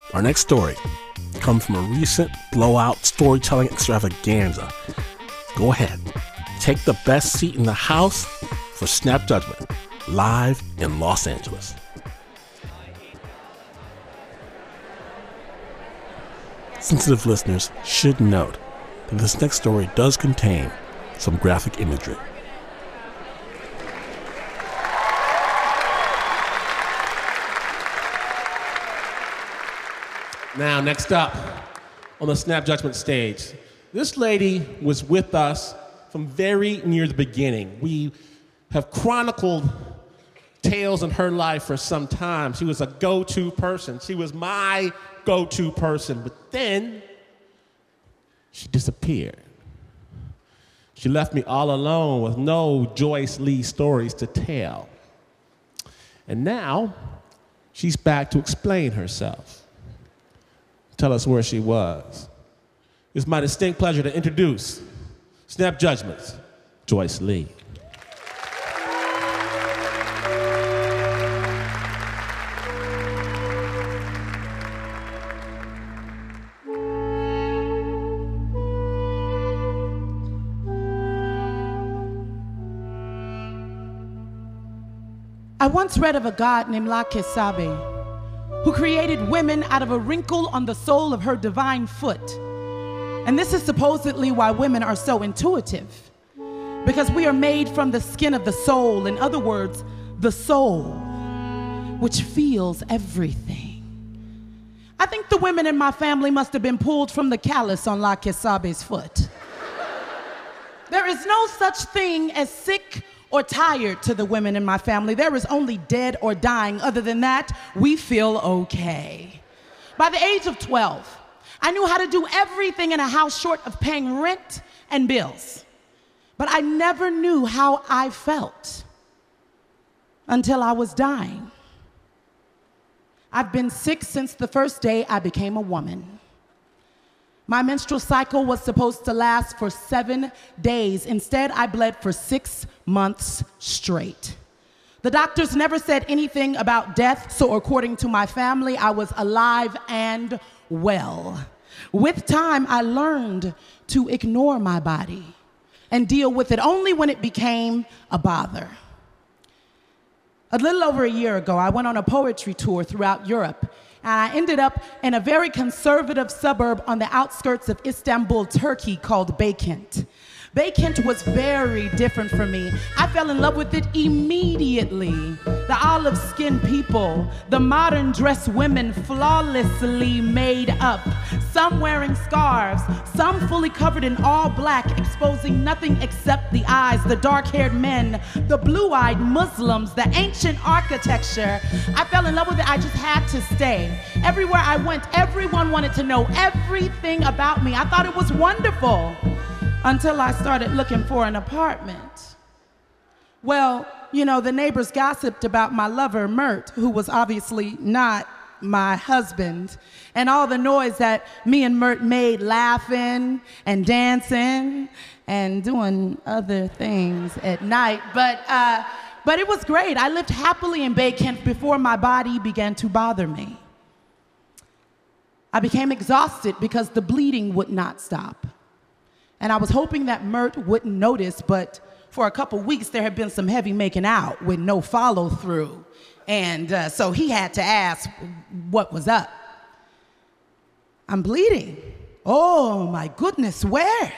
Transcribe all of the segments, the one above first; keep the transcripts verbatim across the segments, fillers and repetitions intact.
Our next story comes from a recent blowout storytelling extravaganza. Go ahead, take the best seat in the house for Snap Judgment, live in Los Angeles. Sensitive listeners should note that this next story does contain some graphic imagery. Now, next up on the Snap Judgment stage, this lady was with us from very near the beginning. We have chronicled tales in her life for some time. She was a go-to person. She was my go-to person. But then she disappeared. She left me all alone with no Joyce Lee stories to tell. And now she's back to explain herself. Tell us where she was. It's my distinct pleasure to introduce Snap Judgment's Joyce Lee. I once read of a god named La Kesabe, who created women out of a wrinkle on the sole of her divine foot. And this is supposedly why women are so intuitive, because we are made from the skin of the soul. In other words, the soul, which feels everything. I think the women in my family must have been pulled from the callus on La Kesabe's foot. There is no such thing as sick or tired to the women in my family. There is only dead or dying. Other than that, we feel okay. By the age of twelve, I knew how to do everything in a house short of paying rent and bills. But I never knew how I felt until I was dying. I've been sick since the first day I became a woman. My menstrual cycle was supposed to last for seven days. Instead, I bled for six months straight. The doctors never said anything about death, so according to my family, I was alive and well. With time, I learned to ignore my body and deal with it only when it became a bother. A little over a year ago, I went on a poetry tour throughout Europe, and I ended up in a very conservative suburb on the outskirts of Istanbul, Turkey, called Beykent. Beykent was very different from me. I fell in love with it immediately. The olive-skinned people, the modern dress women flawlessly made up, some wearing scarves, some fully covered in all black, exposing nothing except the eyes, the dark-haired men, the blue-eyed Muslims, the ancient architecture. I fell in love with it. I just had to stay. Everywhere I went, everyone wanted to know everything about me. I thought it was wonderful, until I started looking for an apartment. Well, you know, the neighbors gossiped about my lover, Mert, who was obviously not my husband, and all the noise that me and Mert made laughing and dancing and doing other things at night. But, uh, but it was great. I lived happily in Beykent before my body began to bother me. I became exhausted because the bleeding would not stop. And I was hoping that Mert wouldn't notice, but for a couple weeks there had been some heavy making out with no follow through. And uh, so he had to ask what was up. I'm bleeding. Oh my goodness, where?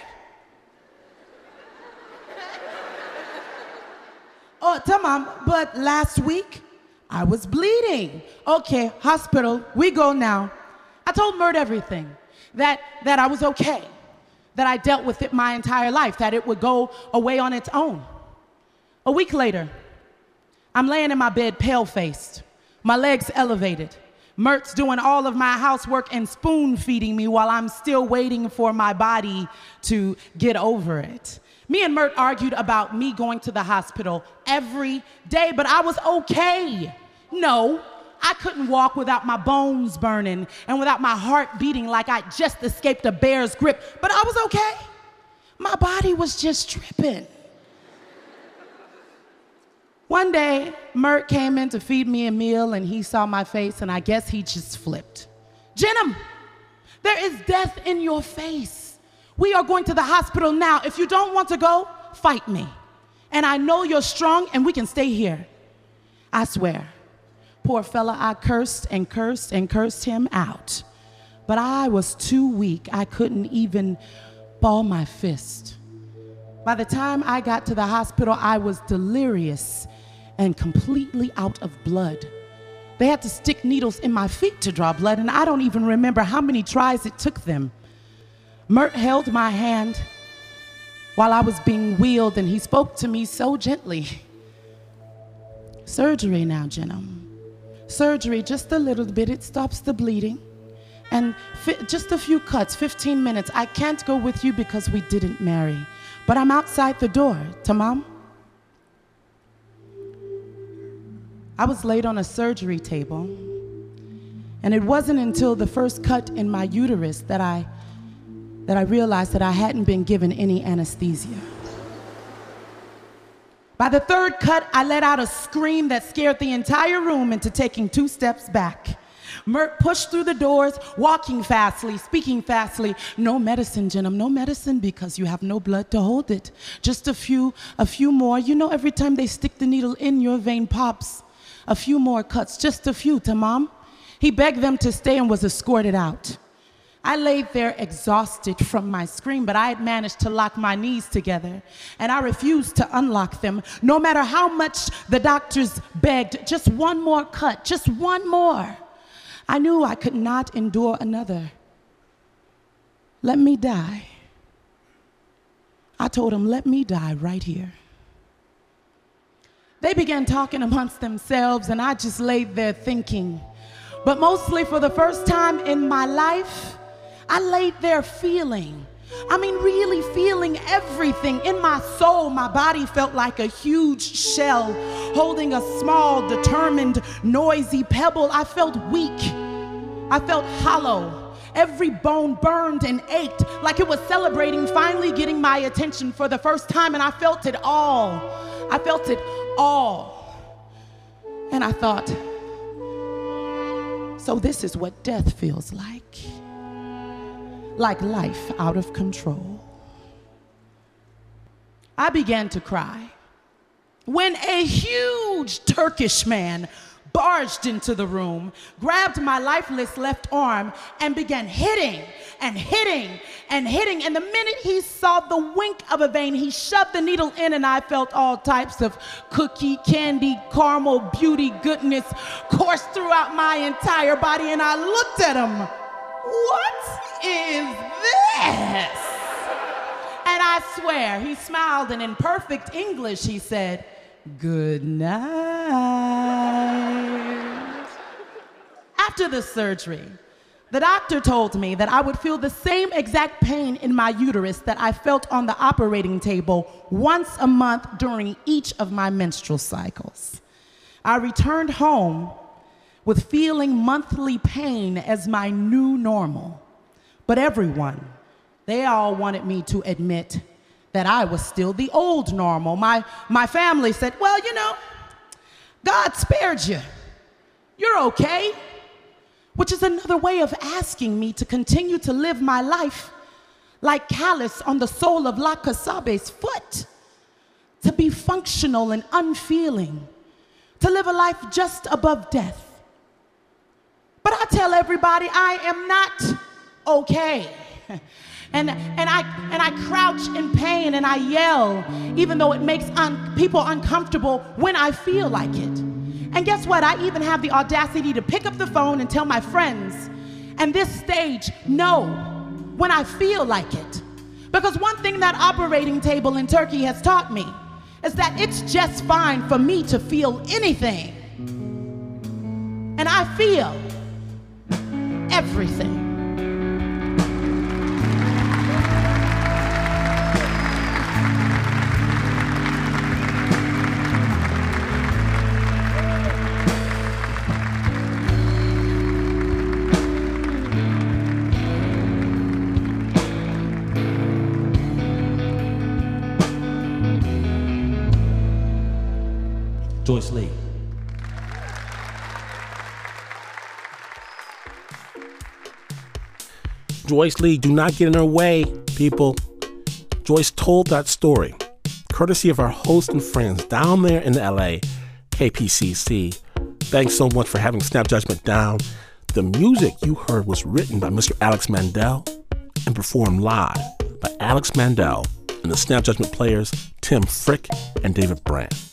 Oh, tamam, but last week I was bleeding. Okay, hospital, we go now. I told Mert everything, that, that I was okay, that I dealt with it my entire life, that it would go away on its own. A week later, I'm laying in my bed pale-faced, my legs elevated. Mert's doing all of my housework and spoon-feeding me while I'm still waiting for my body to get over it. Me and Mert argued about me going to the hospital every day, but I was okay. No, I couldn't walk without my bones burning and without my heart beating like I just escaped a bear's grip, but I was okay. My body was just tripping. One day, Mert came in to feed me a meal and he saw my face and I guess he just flipped. Jim, Jenna, there is death in your face. We are going to the hospital now. If you don't want to go, fight me. And I know you're strong and we can stay here. I swear. Poor fella, I cursed and cursed and cursed him out. But I was too weak. I couldn't even ball my fist. By the time I got to the hospital, I was delirious and completely out of blood. They had to stick needles in my feet to draw blood, and I don't even remember how many tries it took them. Mert held my hand while I was being wheeled, and he spoke to me so gently. Surgery now, Jenna. Surgery, just a little bit. It stops the bleeding. And fi- just a few cuts, fifteen minutes. I can't go with you because we didn't marry. But I'm outside the door. Tamam? I was laid on a surgery table. And it wasn't until the first cut in my uterus that I, that I realized that I hadn't been given any anesthesia. By the third cut, I let out a scream that scared the entire room into taking two steps back. Mert pushed through the doors, walking fastly, speaking fastly. No medicine, Jenna, no medicine because you have no blood to hold it. Just a few, a few more. You know, every time they stick the needle in, your vein pops. A few more cuts, just a few, tamam? He begged them to stay and was escorted out. I laid there exhausted from my scream, but I had managed to lock my knees together, and I refused to unlock them, no matter how much the doctors begged. Just one more cut, just one more. I knew I could not endure another. Let me die. I told him, let me die right here. They began talking amongst themselves, and I just laid there thinking. But mostly for the first time in my life, I laid there feeling. I mean, really feeling everything. In my soul, my body felt like a huge shell holding a small, determined, noisy pebble. I felt weak. I felt hollow. Every bone burned and ached like it was celebrating finally getting my attention for the first time, and I felt it all. I felt it all. And I thought, so this is what death feels like. Like life out of control. I began to cry when a huge Turkish man barged into the room, grabbed my lifeless left arm, and began hitting and hitting and hitting. And the minute he saw the wink of a vein, he shoved the needle in, and I felt all types of cookie, candy, caramel, beauty, goodness course throughout my entire body. And I looked at him. What is this? And I swear, he smiled, and in perfect English, he said, good night. After the surgery, the doctor told me that I would feel the same exact pain in my uterus that I felt on the operating table once a month during each of my menstrual cycles. I returned home with feeling monthly pain as my new normal. But everyone, they all wanted me to admit that I was still the old normal. My, my family said, well, you know, God spared you. You're okay. Which is another way of asking me to continue to live my life like callus on the sole of La Casabe's foot. To be functional and unfeeling. To live a life just above death. But I tell everybody I am not okay. And, and, I, and I crouch in pain and I yell, even though it makes un- people uncomfortable when I feel like it. And guess what? I even have the audacity to pick up the phone and tell my friends and this stage no when I feel like it. Because one thing that operating table in Turkey has taught me is that it's just fine for me to feel anything. And I feel everything. Joyce Lee. Joyce Lee, do not get in her way, people. Joyce told that story, courtesy of our host and friends down there in L A, K P C C. Thanks so much for having Snap Judgment down. The music you heard was written by Mister Alex Mandel and performed live by Alex Mandel and the Snap Judgment players Tim Frick and David Brandt.